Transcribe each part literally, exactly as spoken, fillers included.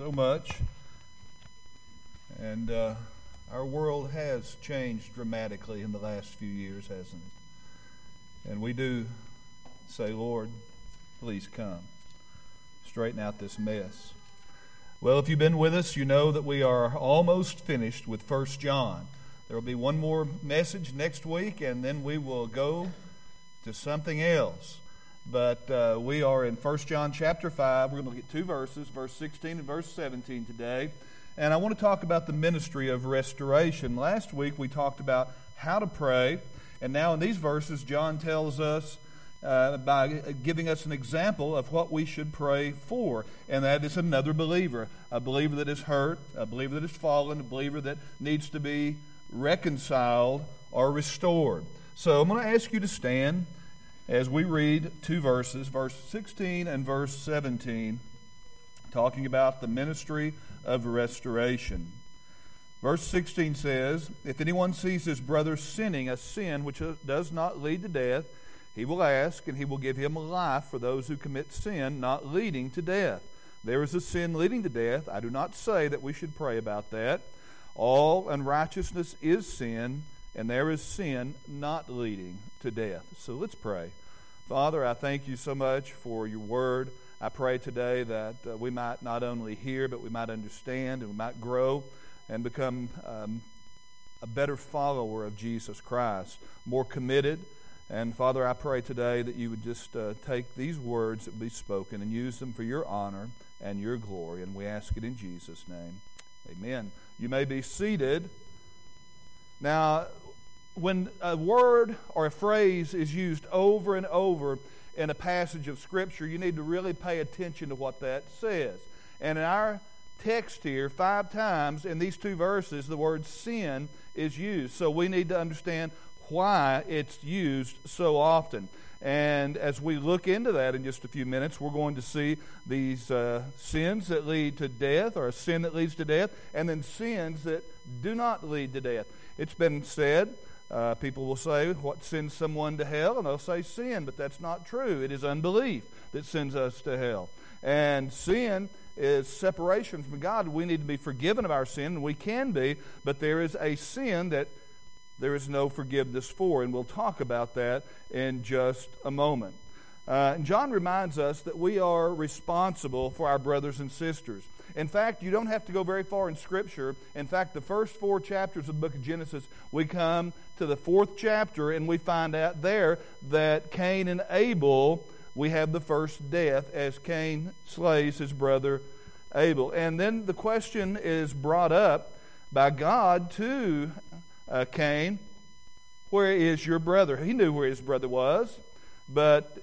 so much. And uh, our world has changed dramatically in the last few years, hasn't it? And we do say, Lord, please come. Straighten out this mess. Well, if you've been with us, you know that we are almost finished with First John. There will be one more message next week, and then we will go to something else. But uh, we are in First John chapter five. We're going to look at two verses, verse sixteen and verse seventeen today. And I want to talk about the ministry of restoration. Last week we talked about how to pray. And now in these verses, John tells us uh, by giving us an example of what we should pray for. And that is another believer. A believer that is hurt, a believer that is fallen, a believer that needs to be reconciled or restored. So I'm going to ask you to stand as we read two verses, verse sixteen and verse seventeen, talking about the ministry of restoration. Verse sixteen says, "If anyone sees his brother sinning a sin which does not lead to death, he will ask, and he will give him life for those who commit sin not leading to death. There is a sin leading to death. I do not say that we should pray about that. All unrighteousness is sin, and there is sin not leading to death." So let's pray. Father, I thank you so much for your word. I pray today that uh, we might not only hear, but we might understand, and we might grow and become um, a better follower of Jesus Christ, more committed. And Father, I pray today that you would just uh, take these words that will be spoken and use them for your honor and your glory. And we ask it in Jesus' name. Amen. You may be seated. Now, when a word or a phrase is used over and over in a passage of Scripture, you need to really pay attention to what that says. And in our text here, five times in these two verses, the word sin is used. So we need to understand why it's used so often. And as we look into that in just a few minutes, we're going to see these uh, sins that lead to death, or a sin that leads to death, and then sins that do not lead to death. It's been said, uh, people will say, what sends someone to hell? And they'll say sin, but that's not true. It is unbelief that sends us to hell. And sin is separation from God. We need to be forgiven of our sin, and we can be, but there is a sin that there is no forgiveness for, and we'll talk about that in just a moment. Uh, and John reminds us that we are responsible for our brothers and sisters. In fact, you don't have to go very far in Scripture. In fact, the first four chapters of the book of Genesis, we come to the fourth chapter, and we find out there that Cain and Abel, we have the first death as Cain slays his brother Abel. And then the question is brought up by God to uh, Cain, where is your brother? He knew where his brother was, but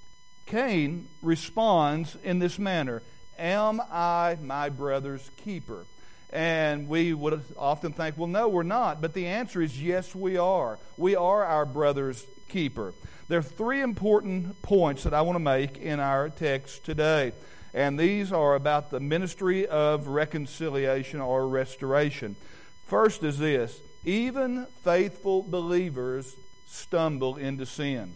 Cain responds in this manner, "Am I my brother's keeper?" And we would often think, well, no, we're not. But the answer is yes, we are. We are our brother's keeper. There are three important points that I want to make in our text today. And these are about the ministry of reconciliation or restoration. First is this: even faithful believers stumble into sin.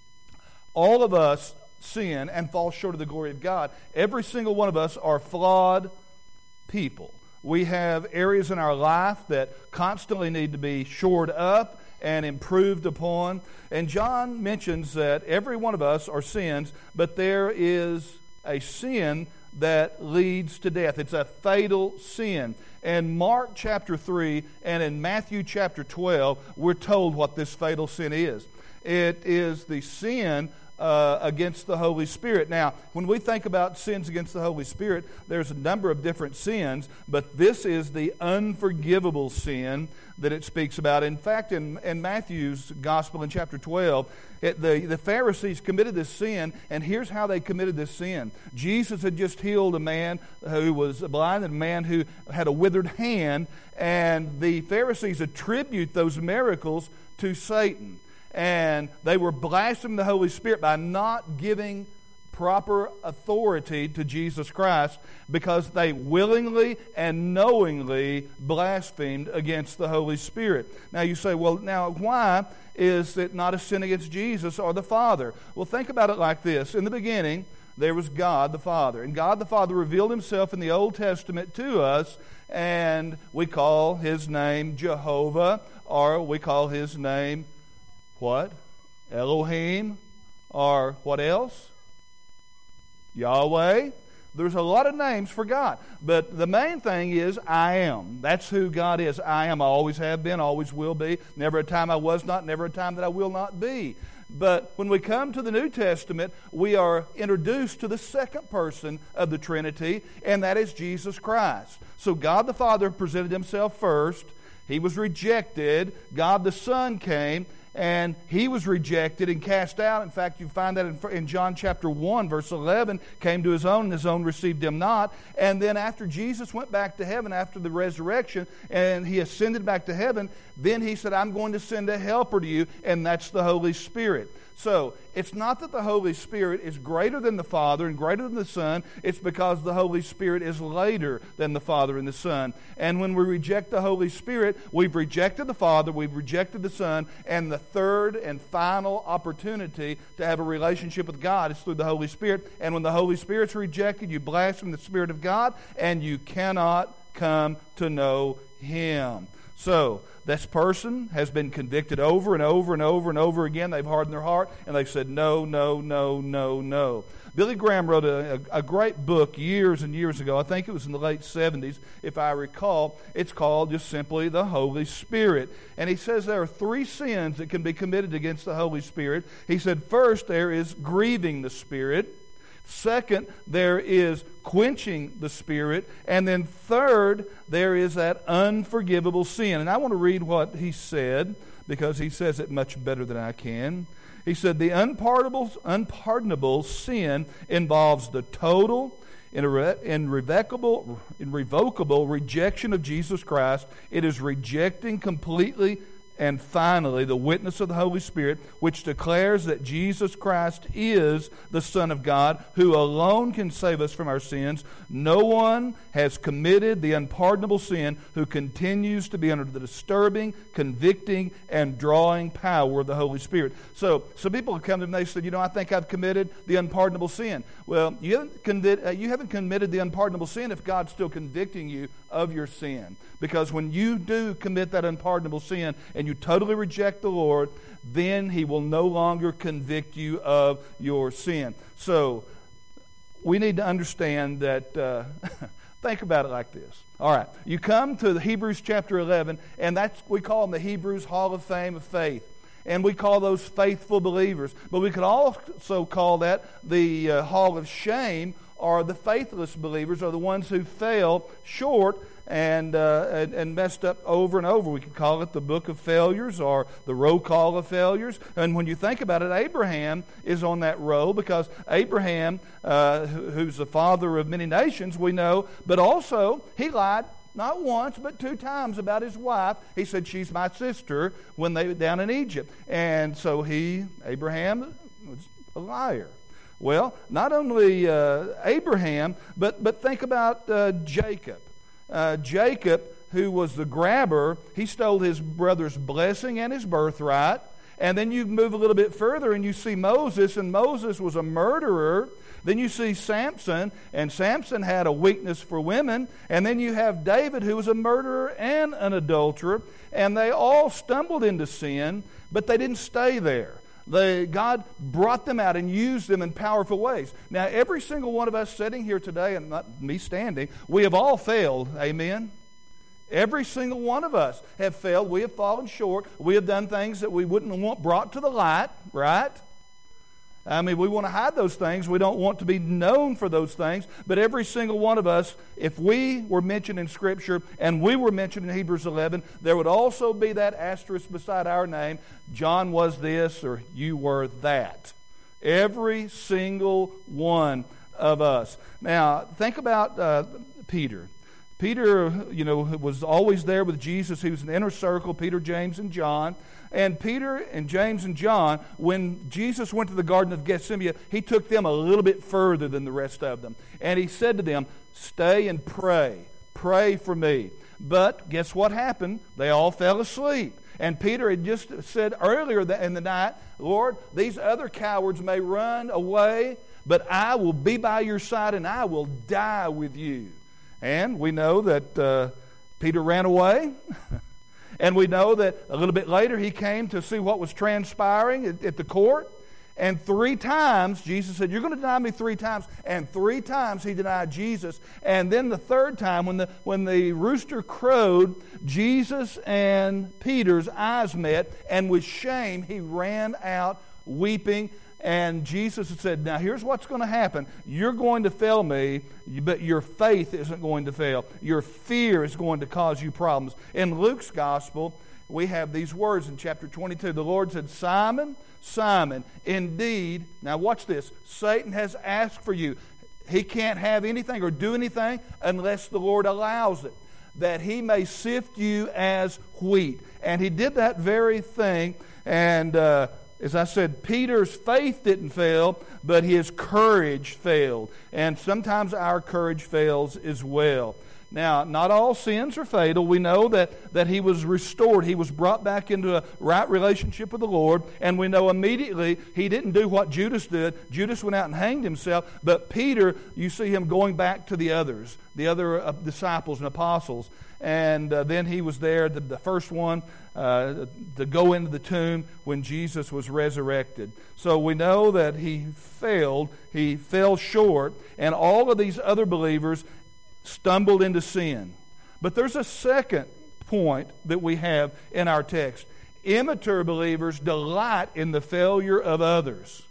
All of us sin and fall short of the glory of God. Every single one of us are flawed people. We have areas in our life that constantly need to be shored up and improved upon. And John mentions that every one of us are sins, but there is a sin that leads to death. It's a fatal sin. In Mark chapter three and in Matthew chapter twelve, we're told what this fatal sin is. It is the sin Uh, against the Holy Spirit. Now, when we think about sins against the Holy Spirit, there's a number of different sins, but this is the unforgivable sin that it speaks about. In fact, in, in Matthew's Gospel in chapter twelve, it, the, the Pharisees committed this sin, and here's how they committed this sin. Jesus had just healed a man who was blind, and a man who had a withered hand, and the Pharisees attribute those miracles to Satan. And they were blaspheming the Holy Spirit by not giving proper authority to Jesus Christ, because they willingly and knowingly blasphemed against the Holy Spirit. Now you say, well, now why is it not a sin against Jesus or the Father? Well, think about it like this. In the beginning, there was God the Father. And God the Father revealed himself in the Old Testament to us, and we call his name Jehovah, or we call his name what? Elohim, or what else? Yahweh. There's a lot of names for God. But the main thing is, I am. That's who God is. I am. I always have been, always will be. Never a time I was not, never a time that I will not be. But when we come to the New Testament, we are introduced to the second person of the Trinity, and that is Jesus Christ. So God the Father presented himself first. He was rejected. God the Son came, and he was rejected and cast out. In fact, you find that in, in John chapter one, verse eleven, came to his own, and his own received him not. And then after Jesus went back to heaven, after the resurrection, and he ascended back to heaven, then he said, I'm going to send a helper to you, and that's the Holy Spirit. So, it's not that the Holy Spirit is greater than the Father and greater than the Son. It's because the Holy Spirit is later than the Father and the Son. And when we reject the Holy Spirit, we've rejected the Father, we've rejected the Son, and the third and final opportunity to have a relationship with God is through the Holy Spirit. And when the Holy Spirit's rejected, you blaspheme the Spirit of God, and you cannot come to know Him. So, this person has been convicted over and over and over and over again. They've hardened their heart, and they've said, no, no, no, no, no. Billy Graham wrote a, a, a great book years and years ago. I think it was in the late seventies, if I recall. It's called just simply the Holy Spirit. And he says there are three sins that can be committed against the Holy Spirit. He said, first, there is grieving the Spirit. Second, there is quenching the Spirit. And then third, there is that unforgivable sin. And I want to read what he said, because he says it much better than I can. He said, the unpardonable, unpardonable sin involves the total, irrevocable, irrevocable rejection of Jesus Christ. It is rejecting completely and finally, the witness of the Holy Spirit, which declares that Jesus Christ is the Son of God, who alone can save us from our sins. No one has committed the unpardonable sin who continues to be under the disturbing, convicting, and drawing power of the Holy Spirit. So, some people have come to me and they said, you know, I think I've committed the unpardonable sin. Well, you haven't, convi- uh, you haven't committed the unpardonable sin if God's still convicting you of your sin. Because when you do commit that unpardonable sin and you totally reject the Lord, then He will no longer convict you of your sin. So, we need to understand that, uh, think about it like this. All right, you come to the Hebrews chapter eleven, and that's, we call them the Hebrews Hall of Fame of Faith. And we call those faithful believers. But we could also call that the uh, Hall of Shame, or the faithless believers, or the ones who fell short and, uh, and and messed up over and over. We could call it the Book of Failures, or the Roll Call of Failures. And when you think about it, Abraham is on that roll, because Abraham, uh, who's the father of many nations, we know, but also he lied not once, but two times about his wife. He said, she's my sister, when they were down in Egypt. And so he, Abraham, was a liar. Well, not only uh, Abraham, but, but think about uh, Jacob. Uh, Jacob, who was the grabber, he stole his brother's blessing and his birthright. And then you move a little bit further and you see Moses, and Moses was a murderer. Then you see Samson, and Samson had a weakness for women. And then you have David, who was a murderer and an adulterer. And they all stumbled into sin, but they didn't stay there. They, God brought them out and used them in powerful ways. Now, every single one of us sitting here today, and not me standing, we have all failed. Amen? Every single one of us have failed. We have fallen short. We have done things that we wouldn't want brought to the light, right? I mean, we want to hide those things. We don't want to be known for those things. But every single one of us, if we were mentioned in Scripture and we were mentioned in Hebrews eleven, there would also be that asterisk beside our name. John was this, or you were that. Every single one of us. Now, think about uh, Peter. Peter, you know, was always there with Jesus. He was in the inner circle, Peter, James, and John. And Peter and James and John, when Jesus went to the Garden of Gethsemane, He took them a little bit further than the rest of them. And He said to them, stay and pray. Pray for me. But guess what happened? They all fell asleep. And Peter had just said earlier in the night, Lord, these other cowards may run away, but I will be by your side and I will die with you. And we know that uh, Peter ran away. And we know that a little bit later he came to see what was transpiring at, at the court. And three times, Jesus said, you're going to deny me three times. And three times he denied Jesus. And then the third time, when the, when the rooster crowed, Jesus and Peter's eyes met. And with shame, he ran out weeping. And Jesus had said, now here's what's going to happen. You're going to fail me, but your faith isn't going to fail. Your fear is going to cause you problems. In Luke's gospel, we have these words in chapter twenty-two. The Lord said, Simon, Simon, indeed, now watch this, Satan has asked for you. He can't have anything or do anything unless the Lord allows it, that he may sift you as wheat. And he did that very thing, and uh, as I said, Peter's faith didn't fail, but his courage failed. And sometimes our courage fails as well. Now, not all sins are fatal. We know that, that he was restored. He was brought back into a right relationship with the Lord. And we know immediately he didn't do what Judas did. Judas went out and hanged himself. But Peter, you see him going back to the others, the other uh, disciples and apostles. And uh, then he was there, the, the first one, uh, to go into the tomb when Jesus was resurrected. So we know that he failed, he fell short, and all of these other believers stumbled into sin. But there's a second point that we have in our text. Immature believers delight in the failure of others.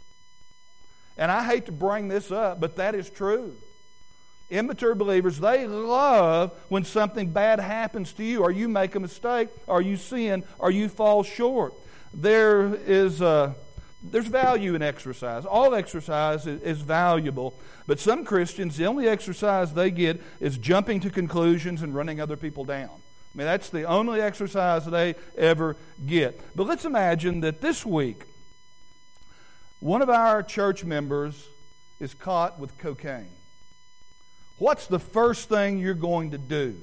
And I hate to bring this up, but that is true. Immature believers, they love when something bad happens to you, or you make a mistake, or you sin, or you fall short. There is a, there's value in exercise. All exercise is, is valuable, but some Christians, the only exercise they get is jumping to conclusions and running other people down. I mean, that's the only exercise they ever get. But let's imagine that this week, one of our church members is caught with cocaine. What's the first thing you're going to do?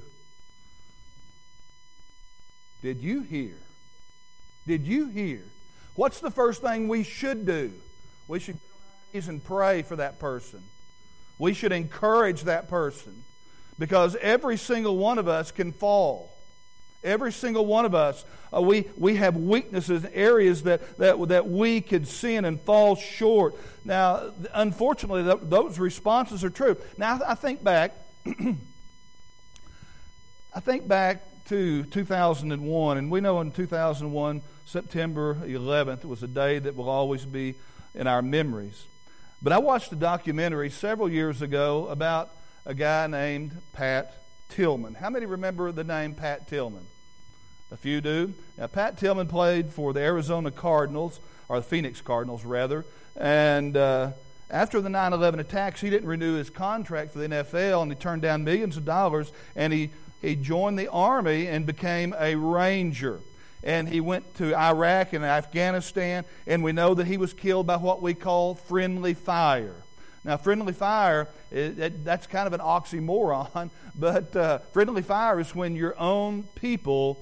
Did you hear? Did you hear? What's the first thing we should do? We should go on our knees and pray for that person. We should encourage that person, because every single one of us can fall. Every single one of us, uh, we, we have weaknesses, areas that, that, that we could sin and fall short. Now, unfortunately, th- those responses are true. Now, I think back, I think back to two thousand one, and we know in two thousand one, September eleventh was a day that will always be in our memories. But I watched a documentary several years ago about a guy named Pat Tillman. How many remember the name Pat Tillman? A few do. Now, Pat Tillman played for the Arizona Cardinals, or the Phoenix Cardinals, rather. And uh, after the nine eleven attacks, he didn't renew his contract for the N F L, and he turned down millions of dollars, and he, he joined the Army and became a Ranger. And he went to Iraq and Afghanistan, and we know that he was killed by what we call friendly fire. Now, friendly fire, it, it, that's kind of an oxymoron, but uh, friendly fire is when your own people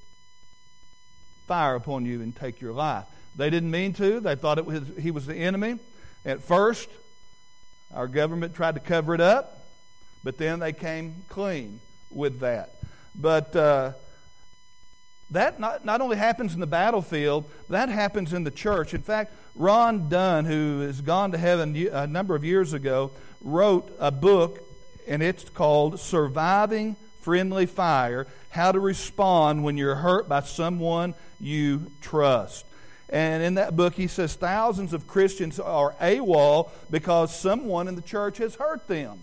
fire upon you and take your life. They didn't mean to. They thought it was he was the enemy. At first, our government tried to cover it up, but then they came clean with that. But uh, that not, not only happens in the battlefield, that happens in the church. In fact, Ron Dunn, who has gone to heaven a number of years ago, wrote a book, and it's called Surviving Friendly Fire, How to Respond When You're Hurt by Someone You Trust. And in that book, he says thousands of Christians are AWOL because someone in the church has hurt them.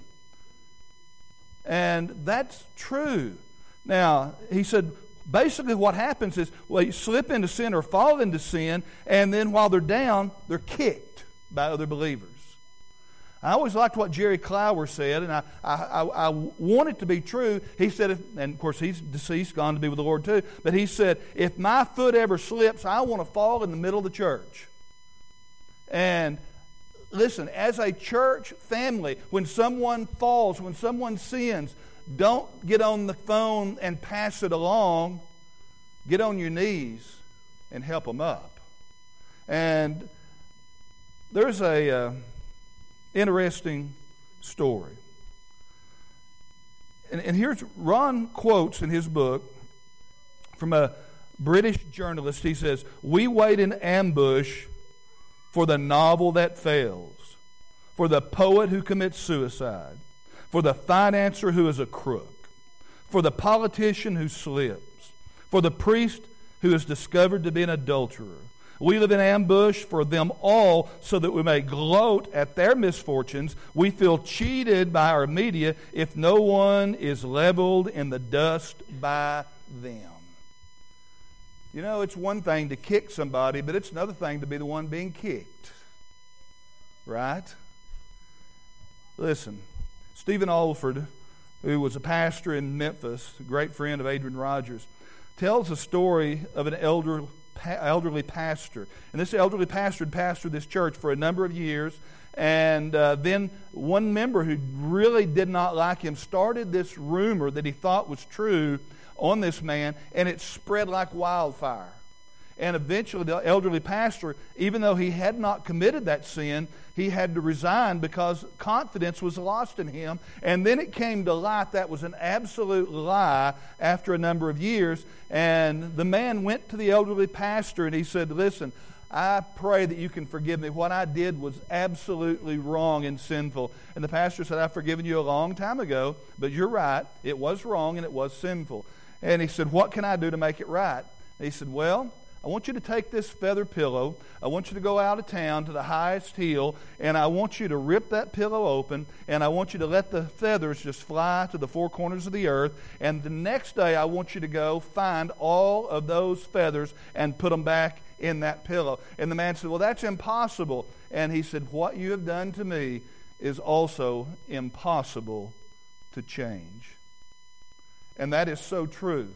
And that's true. Now, he said, basically what happens is, well, you slip into sin or fall into sin, and then while they're down, they're kicked by other believers. I always liked what Jerry Clower said, and I, I, I, I want it to be true. He said, if, and of course he's deceased, gone to be with the Lord too, but he said, if my foot ever slips, I want to fall in the middle of the church. And listen, as a church family, when someone falls, when someone sins, don't get on the phone and pass it along. Get on your knees and help them up. And there's a... Uh, Interesting story. And, and here's, Ron quotes in his book from a British journalist. He says, "We wait in ambush for the novel that fails, for the poet who commits suicide, for the financier who is a crook, for the politician who slips, for the priest who is discovered to be an adulterer. We live in ambush for them all so that we may gloat at their misfortunes. We feel cheated by our media if no one is leveled in the dust by them." You know, it's one thing to kick somebody, but it's another thing to be the one being kicked. Right? Listen, Stephen Alford, who was a pastor in Memphis, a great friend of Adrian Rogers, tells a story of an elder, elderly pastor. And this elderly pastor had pastored this church for a number of years. And uh, then one member who really did not like him started this rumor that he thought was true on this man, and it spread like wildfire. And eventually the elderly pastor, even though he had not committed that sin, he had to resign because confidence was lost in him. And then it came to light that was an absolute lie after a number of years. And the man went to the elderly pastor and he said, "Listen, I pray that you can forgive me. What I did was absolutely wrong and sinful." And the pastor said, "I've forgiven you a long time ago, but you're right. It was wrong and it was sinful." And he said, "What can I do to make it right?" And he said, "Well, I want you to take this feather pillow. I want you to go out of town to the highest hill, and I want you to rip that pillow open, and I want you to let the feathers just fly to the four corners of the earth. And the next day, I want you to go find all of those feathers and put them back in that pillow." And the man said, "Well, that's impossible." And he said, "What you have done to me is also impossible to change." And that is so true.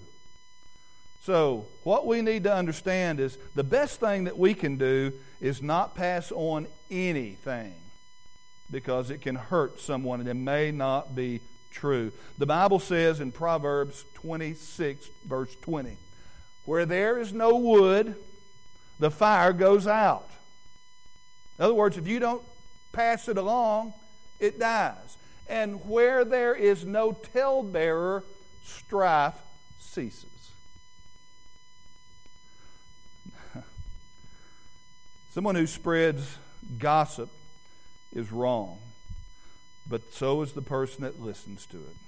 So, what we need to understand is the best thing that we can do is not pass on anything because it can hurt someone and it may not be true. The Bible says in Proverbs twenty-six, verse twenty, "Where there is no wood, the fire goes out." In other words, if you don't pass it along, it dies. "And where there is no talebearer, strife ceases." Someone who spreads gossip is wrong, but so is the person that listens to it.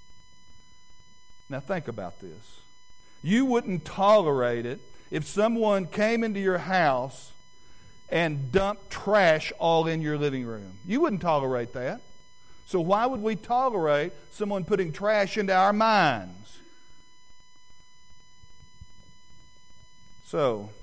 Now think about this. You wouldn't tolerate it if someone came into your house and dumped trash all in your living room. You wouldn't tolerate that. So why would we tolerate someone putting trash into our minds? So,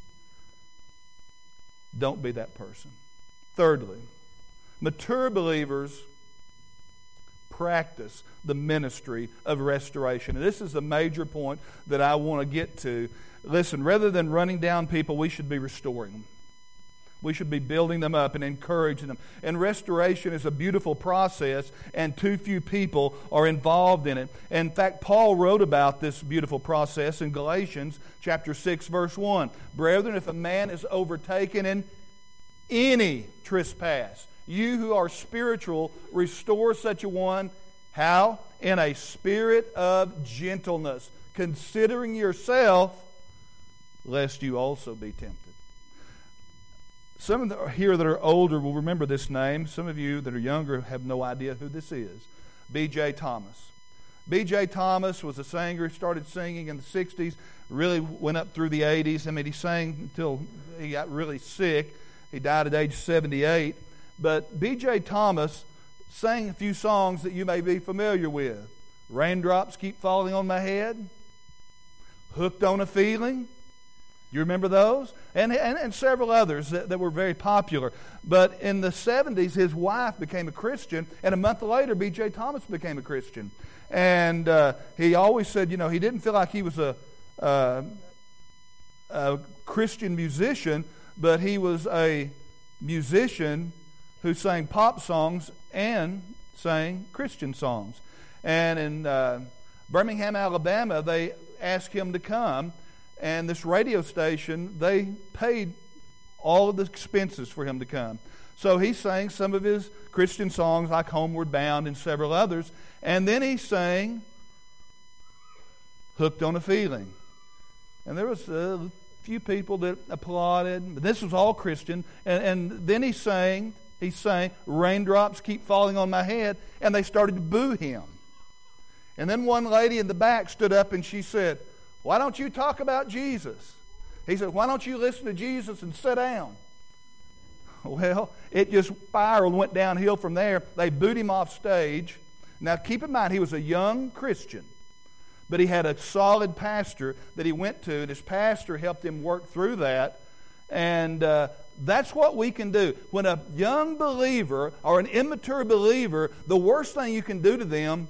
don't be that person. Thirdly, mature believers practice the ministry of restoration. And this is a major point that I want to get to. Listen, rather than running down people, we should be restoring them. We should be building them up and encouraging them. And restoration is a beautiful process, and too few people are involved in it. In fact, Paul wrote about this beautiful process in Galatians chapter six, verse one. "Brethren, if a man is overtaken in any trespass, you who are spiritual, restore such a one." How? "In a spirit of gentleness, considering yourself, lest you also be tempted." Some of the here that are older will remember this name. Some of you that are younger have no idea who this is. B J Thomas. B J Thomas was a singer. He started singing in the sixties, really went up through the eighties. I mean, he sang until he got really sick. He died at age seventy-eight. But B J Thomas sang a few songs that you may be familiar with. "Raindrops Keep Falling on My Head," "Hooked on a Feeling." You remember those? And, and, and several others that, that were very popular. But in the seventies, his wife became a Christian, and a month later, B J Thomas became a Christian. And uh, he always said, you know, he didn't feel like he was a, uh, a Christian musician, but he was a musician who sang pop songs and sang Christian songs. And in uh, Birmingham, Alabama, they asked him to come. And this radio station, they paid all of the expenses for him to come. So he sang some of his Christian songs like Homeward Bound and several others. And then he sang Hooked on a Feeling. And there was a few people that applauded. This was all Christian. And, and then he sang, he sang, Raindrops Keep Falling on My Head. And they started to boo him. And then one lady in the back stood up and she said, why don't you talk about Jesus? He said, why don't you listen to Jesus and sit down? Well, it just spiraled and went downhill from there. They booed him off stage. Now, keep in mind, he was a young Christian, but he had a solid pastor that he went to, and his pastor helped him work through that. And uh, that's what we can do. When a young believer or an immature believer, the worst thing you can do to them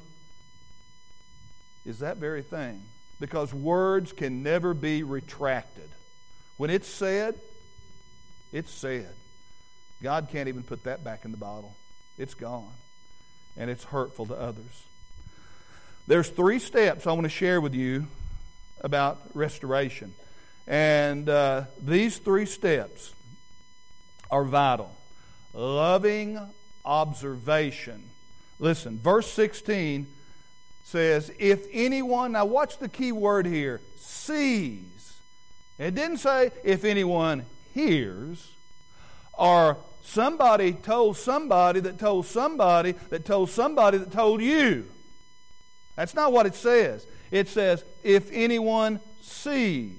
is that very thing, because words can never be retracted. When it's said, it's said. God can't even put that back in the bottle. It's gone. And it's hurtful to others. There's three steps I want to share with you about restoration. And uh, these three steps are vital. Loving observation. Listen, verse sixteen says, if anyone, now watch the key word here, sees. It didn't say if anyone hears, or somebody told somebody that told somebody that told somebody that told you. That's not what it says. It says, if anyone sees.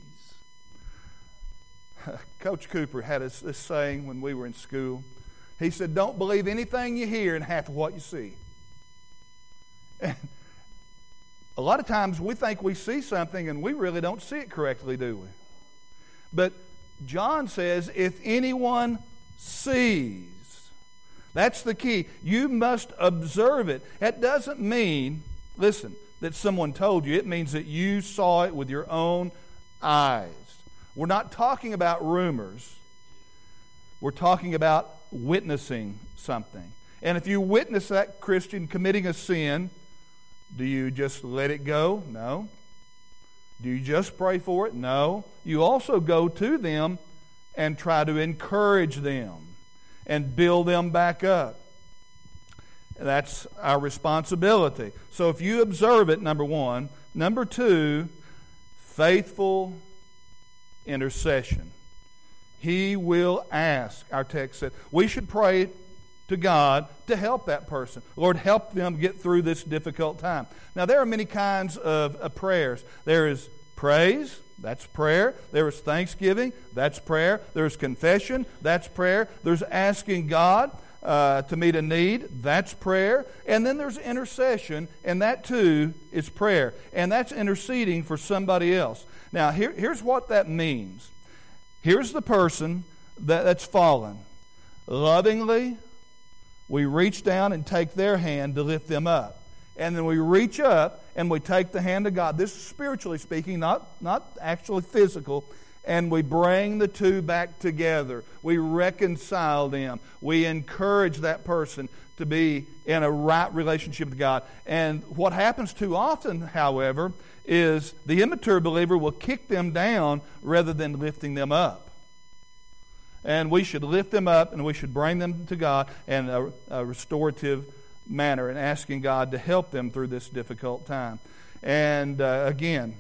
Coach Cooper had this, this saying when we were in school. He said, don't believe anything you hear and half of what you see. And a lot of times we think we see something and we really don't see it correctly, do we? But John says, if anyone sees. That's the key. You must observe it. That doesn't mean, listen, that someone told you. It means that you saw it with your own eyes. We're not talking about rumors. We're talking about witnessing something. And if you witness that Christian committing a sin, do you just let it go? No. Do you just pray for it? No. You also go to them and try to encourage them and build them back up. That's our responsibility. So if you observe it, number one. Number two, faithful intercession. He will ask, our text said. We should pray to God to help that person. Lord, help them get through this difficult time. Now, there are many kinds of, of prayers. There is praise. That's prayer. There is thanksgiving. That's prayer. There's confession. That's prayer. There's asking God uh, to meet a need. That's prayer. And then there's intercession, and that too is prayer. And that's interceding for somebody else. Now, here, here's what that means. Here's the person that, that's fallen. Lovingly, we reach down and take their hand to lift them up. And then we reach up and we take the hand of God. This is spiritually speaking, not, not actually physical. And we bring the two back together. We reconcile them. We encourage that person to be in a right relationship with God. And what happens too often, however, is the immature believer will kick them down rather than lifting them up. And we should lift them up and we should bring them to God in a, a restorative manner and asking God to help them through this difficult time. And uh, again,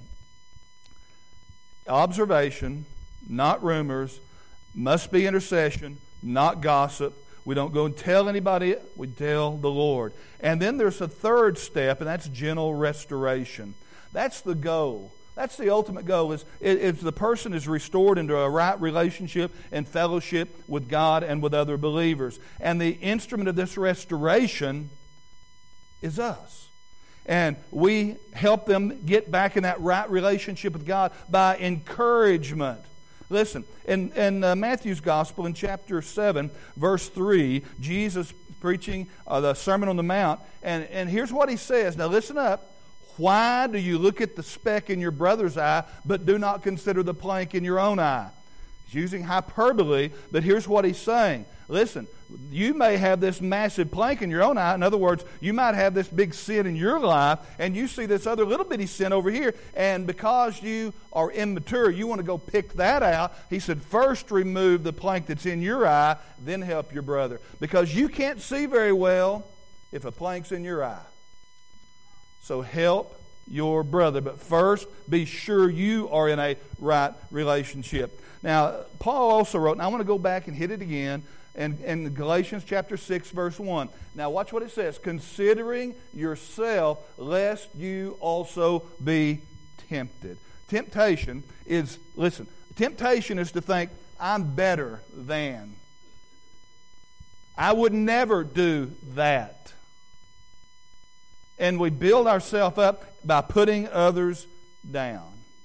observation, not rumors, must be intercession, not gossip. We don't go and tell anybody, we tell the Lord. And then there's a third step, and that's gentle restoration. That's the goal. That's the ultimate goal, is if the person is restored into a right relationship and fellowship with God and with other believers. And the instrument of this restoration is us. And we help them get back in that right relationship with God by encouragement. Listen, in, in uh, Matthew's Gospel, in chapter seven, verse three, Jesus preaching uh, the Sermon on the Mount, and, and here's what he says. Now listen up. Why do you look at the speck in your brother's eye, but do not consider the plank in your own eye? He's using hyperbole, but here's what he's saying. Listen, you may have this massive plank in your own eye. In other words, you might have this big sin in your life, and you see this other little bitty sin over here, and because you are immature, you want to go pick that out. He said, first remove the plank that's in your eye, then help your brother. Because you can't see very well if a plank's in your eye. So help your brother. But first, be sure you are in a right relationship. Now, Paul also wrote, and I want to go back and hit it again, in, in Galatians chapter six, verse one. Now, watch what it says. Considering yourself, lest you also be tempted. Temptation is, listen, temptation is to think, I'm better than. I would never do that. And we build ourselves up by putting others down.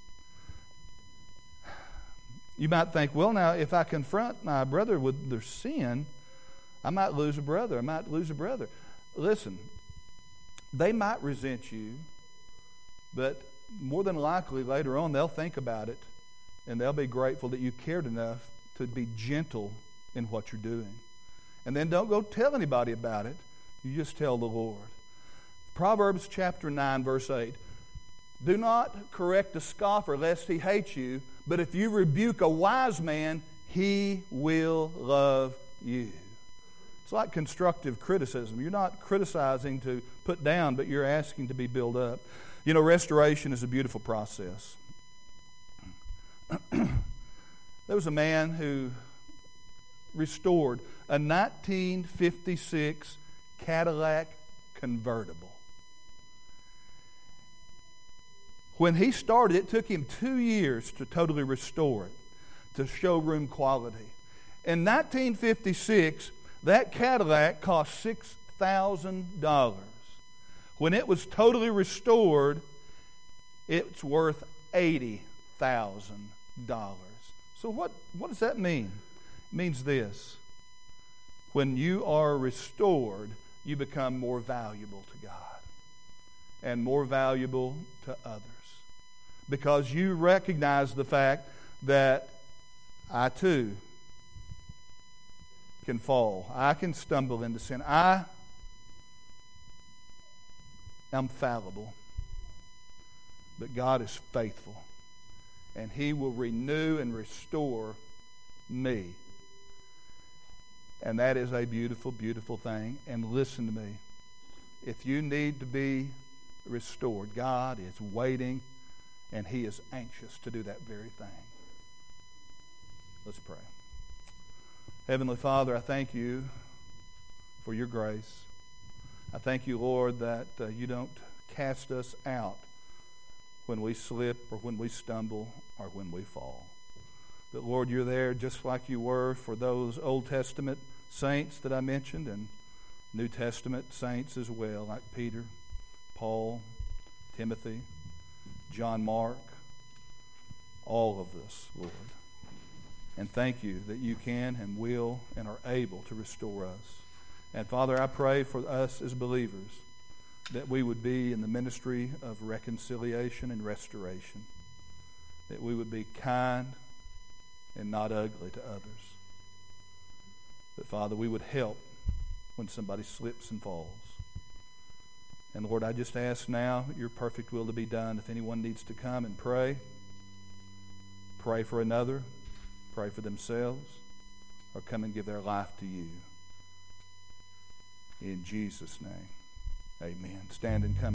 You might think, well, now, if I confront my brother with their sin, I might lose a brother. I might lose a brother. Listen, they might resent you, but more than likely later on they'll think about it, and they'll be grateful that you cared enough to be gentle in what you're doing. And then don't go tell anybody about it. You just tell the Lord. Proverbs chapter nine, verse eight. Do not correct a scoffer lest he hate you, but if you rebuke a wise man, he will love you. It's like constructive criticism. You're not criticizing to put down, but you're asking to be built up. You know, restoration is a beautiful process. There was a man who restored a nineteen fifty-six Cadillac convertible. When he started, it took him two years to totally restore it to showroom quality. In nineteen fifty-six, that Cadillac cost six thousand dollars. When it was totally restored, it's worth eighty thousand dollars. So what, what does that mean? It means this. When you are restored, you become more valuable to God and more valuable to others. Because you recognize the fact that I too can fall. I can stumble into sin. I am fallible. But God is faithful. And He will renew and restore me. And that is a beautiful, beautiful thing. And listen to me. If you need to be restored, God is waiting, and He is anxious to do that very thing. Let's pray. Heavenly Father, I thank You for Your grace. I thank You, Lord, that uh, You don't cast us out when we slip or when we stumble or when we fall. But Lord, You're there just like You were for those Old Testament saints that I mentioned and New Testament saints as well, like Peter, Paul, Timothy, John Mark, all of this, Lord. And thank You that You can and will and are able to restore us. And Father, I pray for us as believers that we would be in the ministry of reconciliation and restoration, that we would be kind and not ugly to others. But Father, we would help when somebody slips and falls. And Lord, I just ask now Your perfect will to be done. If anyone needs to come and pray, pray for another, pray for themselves, or come and give their life to You. In Jesus' name, amen. Stand and come.